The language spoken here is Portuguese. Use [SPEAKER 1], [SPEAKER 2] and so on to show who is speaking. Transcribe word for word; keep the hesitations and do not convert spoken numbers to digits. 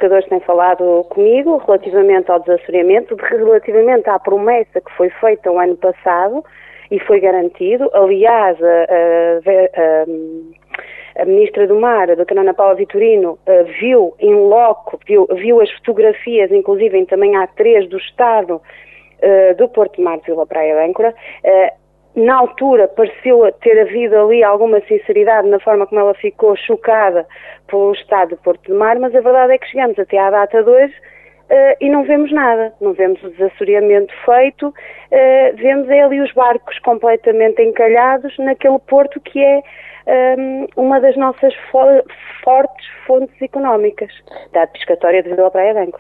[SPEAKER 1] pescadores têm falado comigo relativamente ao desassoreamento, relativamente à promessa que foi feita o ano passado e foi garantido. Aliás, a, a, a Ministra do Mar, a doutora Ana Paula Vitorino, viu em loco, viu, viu as fotografias, inclusive também há três do Estado do Porto de Mar de Vila Praia de Âncora. Na altura pareceu ter havido ali alguma sinceridade na forma como ela ficou chocada pelo estado do Porto de Mar, mas a verdade é que chegamos até à data de hoje uh, e não vemos nada, não vemos o desassoreamento feito, uh, vemos ali os barcos completamente encalhados naquele porto que é um, uma das nossas fo- fortes fontes económicas da pescatória de Vila Praia de Âncora.